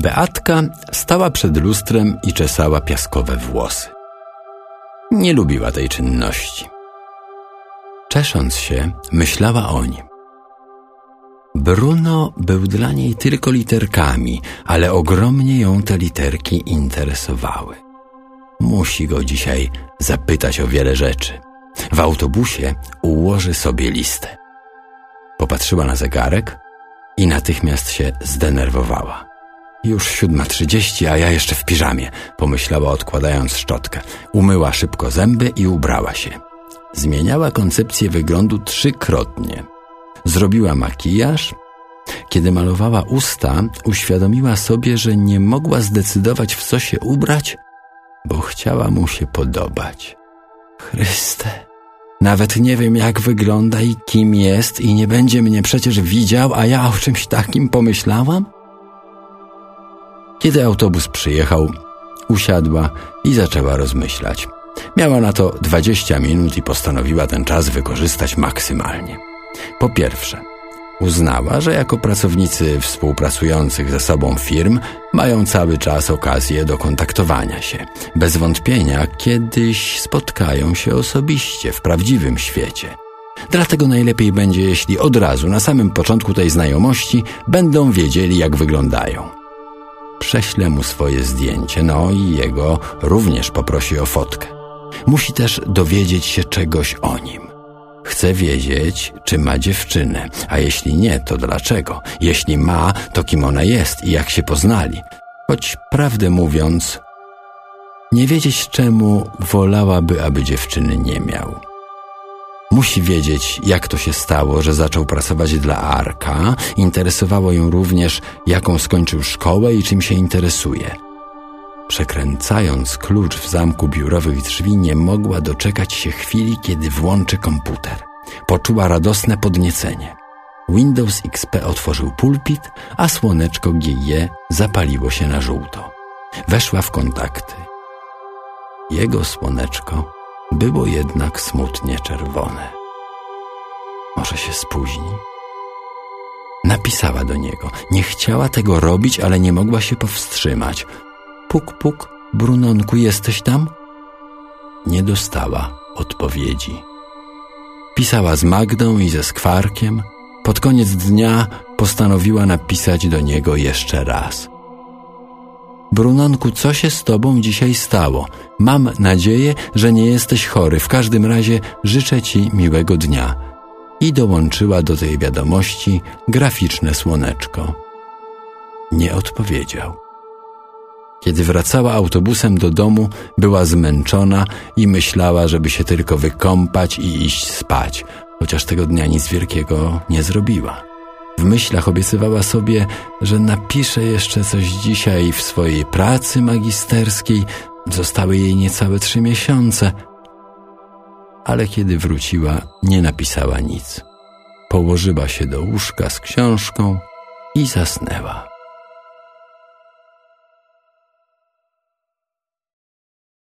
Beatka stała przed lustrem i czesała piaskowe włosy. Nie lubiła tej czynności. Czesząc się, myślała o nim. Bruno był dla niej tylko literkami, ale ogromnie ją te literki interesowały. Musi go dzisiaj zapytać o wiele rzeczy. W autobusie ułoży sobie listę. Popatrzyła na zegarek i natychmiast się zdenerwowała. Już 7:30, a ja jeszcze w piżamie, pomyślała, odkładając szczotkę. Umyła szybko zęby i ubrała się. Zmieniała koncepcję wyglądu 3-krotnie. Zrobiła makijaż. Kiedy malowała usta, uświadomiła sobie, że nie mogła zdecydować, w co się ubrać, bo chciała mu się podobać. Chryste, nawet nie wiem, jak wygląda i kim jest i nie będzie mnie przecież widział, a ja o czymś takim pomyślałam? Kiedy autobus przyjechał, usiadła i zaczęła rozmyślać. Miała na to 20 minut i postanowiła ten czas wykorzystać maksymalnie. Po pierwsze, uznała, że jako pracownicy współpracujących ze sobą firm mają cały czas okazję do kontaktowania się. Bez wątpienia kiedyś spotkają się osobiście w prawdziwym świecie. Dlatego najlepiej będzie, jeśli od razu na samym początku tej znajomości będą wiedzieli, jak wyglądają. Prześlę mu swoje zdjęcie, no i jego również poprosi o fotkę. Musi też dowiedzieć się czegoś o nim. Chce wiedzieć, czy ma dziewczynę, a jeśli nie, to dlaczego? Jeśli ma, to kim ona jest i jak się poznali. Choć prawdę mówiąc, nie wiedzieć czemu wolałaby, aby dziewczyny nie miał. Musi wiedzieć, jak to się stało, że zaczął pracować dla Arka. Interesowało ją również, jaką skończył szkołę i czym się interesuje. Przekręcając klucz w zamku biurowych drzwi, nie mogła doczekać się chwili, kiedy włączy komputer. Poczuła radosne podniecenie. Windows XP otworzył pulpit, a słoneczko GE zapaliło się na żółto. Weszła w kontakty. Jego słoneczko było jednak smutnie czerwone. Może się spóźni? Napisała do niego. Nie chciała tego robić, ale nie mogła się powstrzymać. Puk, puk, Brunonku, jesteś tam? Nie dostała odpowiedzi. Pisała z Magdą i ze Skwarkiem. Pod koniec dnia postanowiła napisać do niego jeszcze raz. Brunonku, co się z tobą dzisiaj stało? Mam nadzieję, że nie jesteś chory. W każdym razie życzę ci miłego dnia. I dołączyła do tej wiadomości graficzne słoneczko. Nie odpowiedział. Kiedy wracała autobusem do domu, była zmęczona i myślała, żeby się tylko wykąpać i iść spać, chociaż tego dnia nic wielkiego nie zrobiła. W myślach obiecywała sobie, że napisze jeszcze coś dzisiaj w swojej pracy magisterskiej. Zostały jej niecałe 3 miesiące. Ale kiedy wróciła, nie napisała nic. Położyła się do łóżka z książką i zasnęła.